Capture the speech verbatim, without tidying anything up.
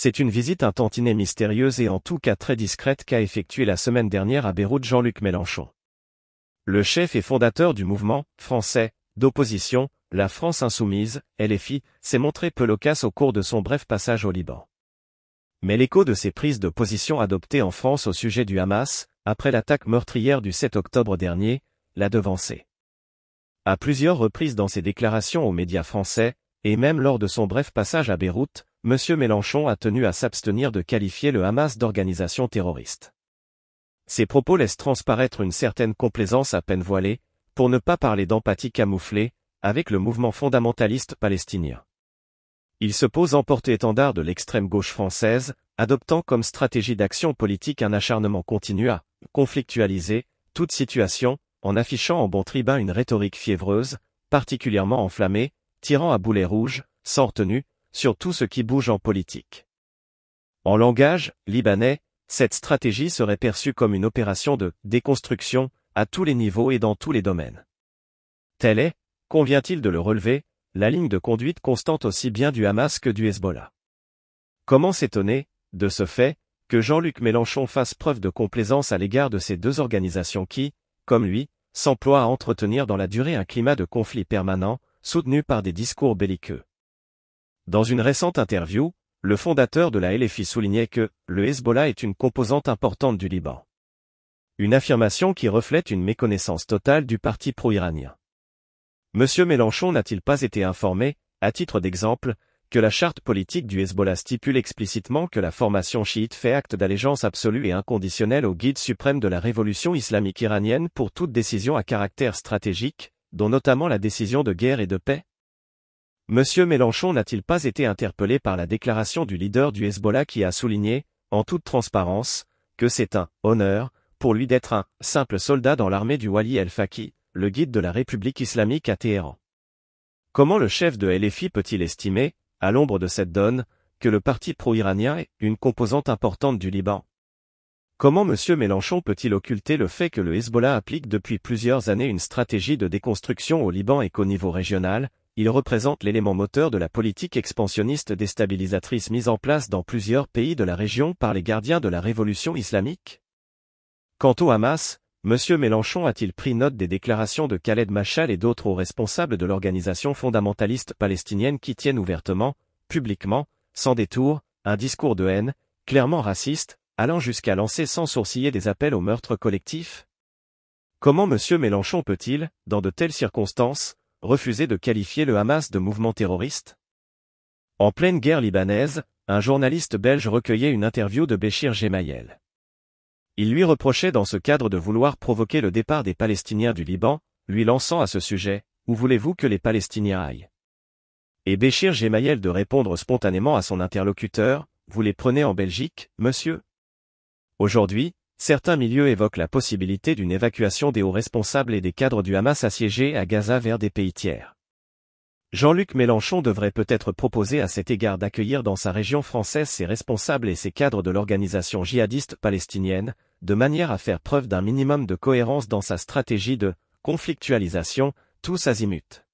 C'est une visite un tantinet mystérieuse et en tout cas très discrète qu'a effectuée la semaine dernière à Beyrouth Jean-Luc Mélenchon. Le chef et fondateur du mouvement français d'opposition, la France insoumise, L F I, s'est montré peu loquace au cours de son bref passage au Liban. Mais l'écho de ses prises de position adoptées en France au sujet du Hamas, après l'attaque meurtrière du sept octobre dernier, l'a devancé. À plusieurs reprises dans ses déclarations aux médias français, et même lors de son bref passage à Beyrouth, M. Mélenchon a tenu à s'abstenir de qualifier le Hamas d'organisation terroriste. Ces propos laissent transparaître une certaine complaisance à peine voilée, pour ne pas parler d'empathie camouflée, avec le mouvement fondamentaliste palestinien. Il se pose en porte-étendard de l'extrême gauche française, adoptant comme stratégie d'action politique un acharnement continu à conflictualiser toute situation, en affichant en bon tribun une rhétorique fiévreuse, particulièrement enflammée, tirant à boulet rouge, sans retenue, sur tout ce qui bouge en politique. En langage libanais, cette stratégie serait perçue comme une opération de déconstruction, à tous les niveaux et dans tous les domaines. Telle est, convient-il de le relever, la ligne de conduite constante aussi bien du Hamas que du Hezbollah. Comment s'étonner, de ce fait, que Jean-Luc Mélenchon fasse preuve de complaisance à l'égard de ces deux organisations qui, comme lui, s'emploient à entretenir dans la durée un climat de conflit permanent, soutenu par des discours belliqueux. Dans une récente interview, le fondateur de la L F I soulignait que le Hezbollah est une composante importante du Liban. Une affirmation qui reflète une méconnaissance totale du parti pro-iranien. Monsieur Mélenchon n'a-t-il pas été informé, à titre d'exemple, que la charte politique du Hezbollah stipule explicitement que la formation chiite fait acte d'allégeance absolue et inconditionnelle au guide suprême de la révolution islamique iranienne pour toute décision à caractère stratégique, dont notamment la décision de guerre et de paix? Monsieur Mélenchon n'a-t-il pas été interpellé par la déclaration du leader du Hezbollah qui a souligné, en toute transparence, que c'est un « honneur » pour lui d'être un « simple soldat dans l'armée du Wali el-Faqih », le guide de la République islamique à Téhéran. Comment le chef de L F I peut-il estimer, à l'ombre de cette donne, que le parti pro-iranien est une composante importante du Liban? Comment monsieur Mélenchon peut-il occulter le fait que le Hezbollah applique depuis plusieurs années une stratégie de déconstruction au Liban et qu'au niveau régional, il représente l'élément moteur de la politique expansionniste déstabilisatrice mise en place dans plusieurs pays de la région par les gardiens de la révolution islamique? Quant au Hamas, monsieur Mélenchon a-t-il pris note des déclarations de Khaled Mashal et d'autres hauts responsables de l'organisation fondamentaliste palestinienne qui tiennent ouvertement, publiquement, sans détour, un discours de haine, clairement raciste, allant jusqu'à lancer sans sourciller des appels au meurtre collectif? Comment monsieur Mélenchon peut-il, dans de telles circonstances, refuser de qualifier le Hamas de mouvement terroriste? En pleine guerre libanaise, un journaliste belge recueillait une interview de Béchir Gemayel. Il lui reprochait dans ce cadre de vouloir provoquer le départ des Palestiniens du Liban, lui lançant à ce sujet « Où voulez-vous que les Palestiniens aillent ?» Et Béchir Gemayel de répondre spontanément à son interlocuteur « Vous les prenez en Belgique, monsieur ?» Aujourd'hui, certains milieux évoquent la possibilité d'une évacuation des hauts responsables et des cadres du Hamas assiégés à Gaza vers des pays tiers. Jean-Luc Mélenchon devrait peut-être proposer à cet égard d'accueillir dans sa région française ses responsables et ses cadres de l'organisation djihadiste palestinienne, de manière à faire preuve d'un minimum de cohérence dans sa stratégie de conflictualisation, tous azimuts.